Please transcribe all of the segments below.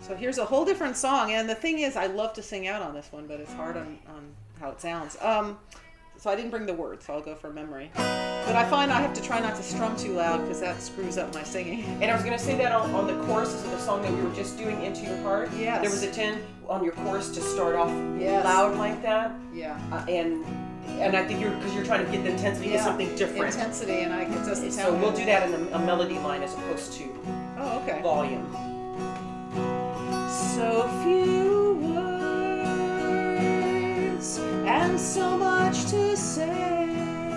So here's a whole different song, and the thing is, I love to sing out on this one, but it's hard on how it sounds. So I didn't bring the words, so I'll go from memory. But I find I have to try not to strum too loud because that screws up my singing. And I was going to say that on the choruses of the song that we were just doing, Into Your Heart. Yes. There was a 10 on your chorus to start off Yes. loud like that. Yeah. And I think because you're trying to get the intensity to something different. Intensity, and it doesn't sound So we'll good. do that in a melody line as opposed to okay. volume. So few words and so much to say.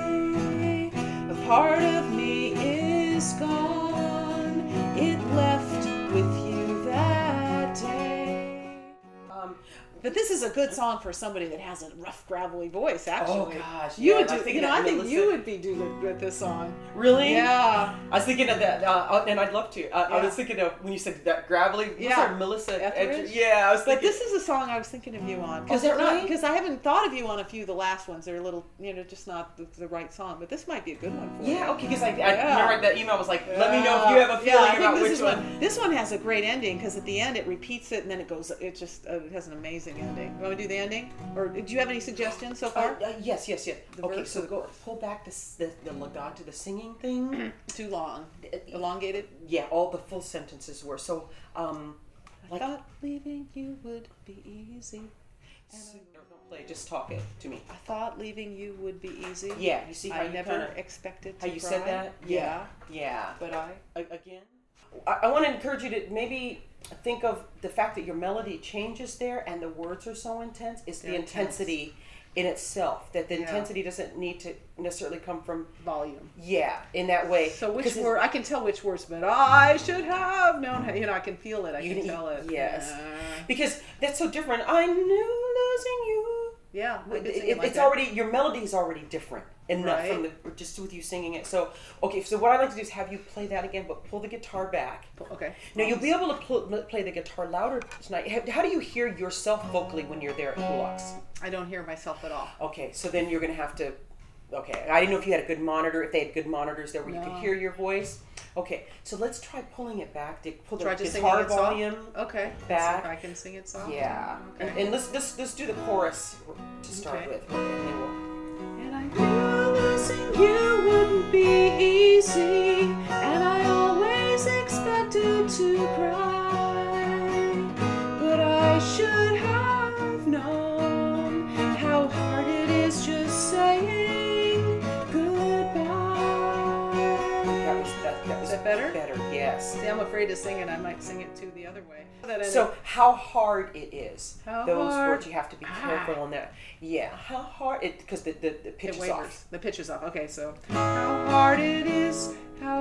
A part of me is gone. It left with you that day. But this is a good song for somebody that has a rough, gravelly voice. Actually, Oh gosh, you yeah, would do. I think I think Melissa- you would be good with this song. Really? Yeah. I was thinking of that, and I'd love to. I was thinking of when you said that gravelly. Yeah. Sorry, Melissa Etheridge? Yeah, I was thinking. But this is a song I was thinking of you on. Is that right? Because I haven't thought of you on a few of the last ones. They're a little, just not the right song. But this might be a good one for you. Yeah, okay, because I remember that email was like, let me know if you have a I feeling think about this which is one. This one has a great ending because at the end it repeats it and then it goes. It just it has an amazing ending. You want to do the ending, or do you have any suggestions so far? Yes. The Okay, verse so or the chorus? pull back the legato, the singing thing. Too long, elongated. Yeah, all the full sentences were so. I thought leaving you would be easy. Don't play, just talk it to me. I thought leaving you would be easy. Yeah, you see how I you never kinda, expected to how you cry. said that. Yeah. But I again, I want to encourage you to maybe think of the fact that your melody changes there and the words are so intense. It's the intensity in itself. That the intensity doesn't need to necessarily come from volume. Yeah, in that way. So which word? I can tell which words, but I should have known. I can feel it. I can tell it. Yes, because that's so different. I knew losing you. Yeah, it's already your melody is already different enough from just with you singing it. So okay, so what I like to do is have you play that again, but pull the guitar back. Okay. Now you'll be able to play the guitar louder tonight. How do you hear yourself vocally when you're there at Kulaks? I don't hear myself at all. Okay, so then you're gonna have to. Okay, I didn't know if you had a good monitor. If they had good monitors there where you could hear your voice. Okay, so let's try pulling it back. To pull the guitar volume. Okay. Back. See if I can sing it soft. Yeah. Okay. And let's do the chorus to start with. Okay, and then we'll. And I knew losing you wouldn't be easy, and I always expected to cry, but I should have known how hard it is just saying goodbye. That was Is that better? Better, yes. See, I'm afraid to sing it. I might sing it too the other way. So how hard it is. How Those hard? words you have to be careful on that. Yeah, how hard it because the pitch is off. The pitch is off. Okay, so how hard it is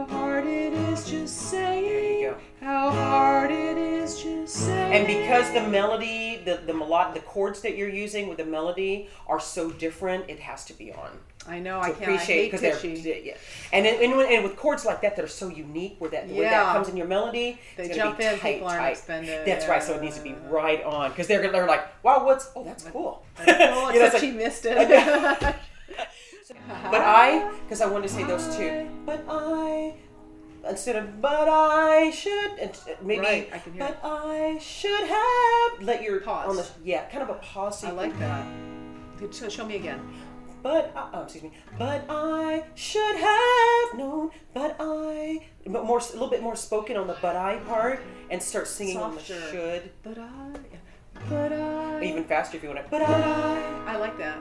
just saying. There you go. How hard it is just saying. And because the melody, the chords that you're using with the melody are so different, it has to be on. I know. To I appreciate hate because pitchy. yeah. And with chords like that are so unique, where that comes in your melody, They it's jump be in. tight, People aren't tight. expended. That's right. So it needs to be right on because they're like, wow, that's cool. Well, You know, except she missed it. But because I wanted to say those two. But I, instead of but I should, maybe. Right, I can hear but it. I should have let your Pause. on the kind of a pause. I like that. Show me again. But excuse me. But I should have known. But a little bit more spoken on the but I part, and start singing on the Softer. should. But I. Even faster if you want to. But I like that.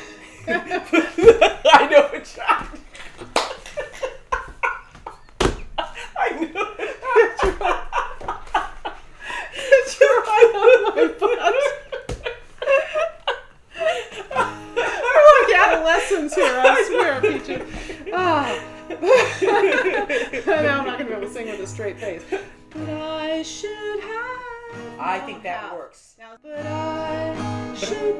I know it's not. I know it. You're right on my butt. We're like adolescents here, I swear, Peaches. Now I'm not going to be able to sing with a straight face. But I should have. I think that works. Now, but I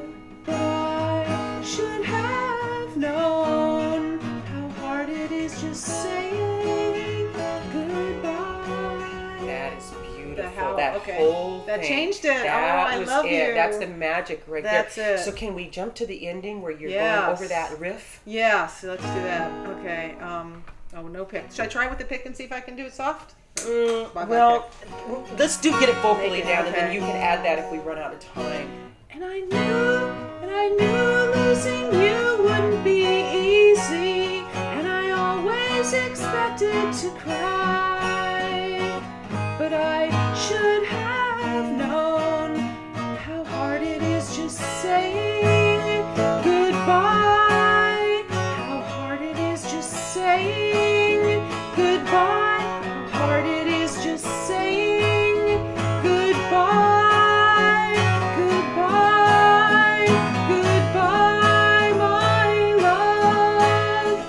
should have known how hard it is just saying goodbye. That is beautiful. Whole That thing. Changed it. That I was love it. you. That's the magic right That's there. it. So can we jump to the ending where you're Yes. going over that riff? Yeah, so let's do that. Okay. Oh, no pick. Should I try with the pick and see if I can do it soft? Well, let's get it vocally down, and then okay. you can add that if we run out of time. And I knew losing you wouldn't be easy, and I always expected to cry, but I should have known how hard it is just saying goodbye, how hard it is just saying goodbye, how hard it is just saying goodbye, goodbye, goodbye, my love,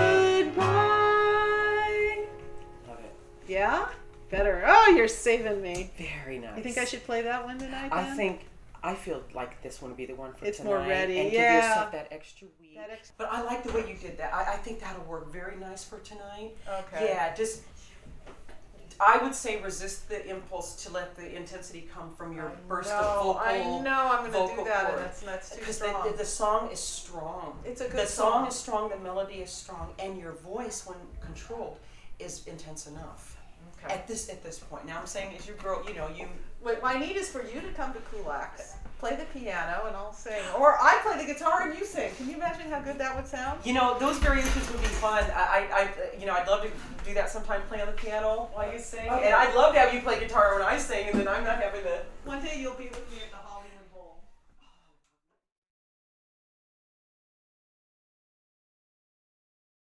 goodbye. Love it. Yeah? Better. Oh, you're saving me. Very nice. You think I should play that one tonight, then? I feel like this one would be the one for It's tonight. more ready, and yeah. give yourself that extra week. But I like the way you did that. I think that'll work very nice for tonight. Okay. Yeah, just I would say resist the impulse to let the intensity come from your burst of vocal. I know I'm going to vocal do that, cord. and that's too Because strong. the song is strong. It's a good The song song. is strong, the melody is strong, and your voice, when controlled, is intense enough. Okay. At this point. Now I'm saying as you grow, you What I need is for you to come to Kulak's, play the piano, and I'll sing. Or I play the guitar and you sing. Can you imagine how good that would sound? those variations would be fun. I'd love to do that sometime, play on the piano while you sing. Okay. And I'd love to have you play guitar when I sing, and then I'm not having to. One day you'll be with me at the